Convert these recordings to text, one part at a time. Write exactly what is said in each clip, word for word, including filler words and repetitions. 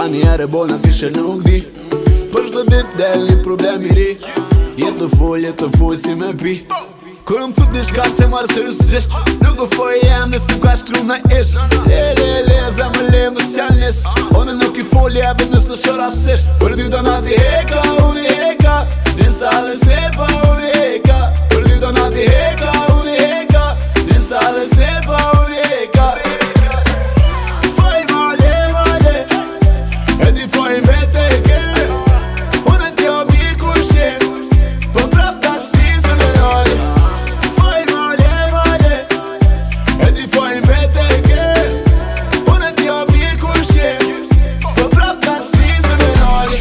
Ta njerë bona kishe nuk di, për shdo dit del një problem i ri. Jetë të full, jetë të full si me pi. Kur më thut nishka se marë seriosisht, nuk u foj jem nëse ka shkru në ish. Le, le, le, zemë le, nës janë nis. One nuk i folje edhe nësë shë rasisht. Për dy do nati heka, unë i heka, nisa dhe slepa, unë i heka. Për dy do nati heka, unë i heka, nisa dhe slepa, unë i heka. Foj male, male, e di foj vete e ke. Unë e t'jo mirë ku shim, po prap ta shtizën e nari. Foj male, male, e di foj vete e ke. Unë e t'jo mirë ku shim, po prap ta shtizën e nari.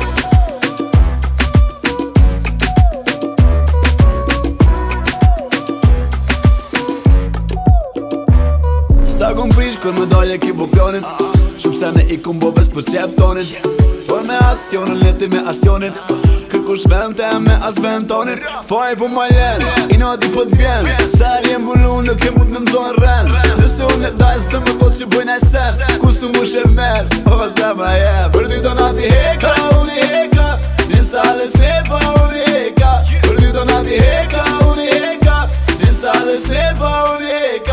Sta kom prish kër me dalje ki bo planin, shumë se me i kom bo bes për qef tonin. Por me astionin, leti me astionin, kërkush vente me as vend tonin. Faj po ma jen, i nati po t'vjen, se er jem bullun nuk e mut me mzon ren. Nëse unë e dajz të me kot që bujnë e sen, ku su mu shërmer, o zema jem. Për dy do nati heka, unë i heka, nisa dhe slepa, unë i heka. Për dy do nati heka, unë i heka, nisa dhe slepa, unë i heka.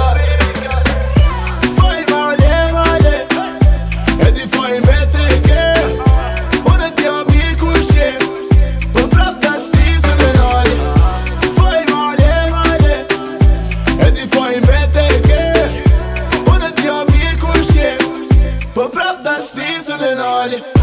Po prap ta shtizën e nali.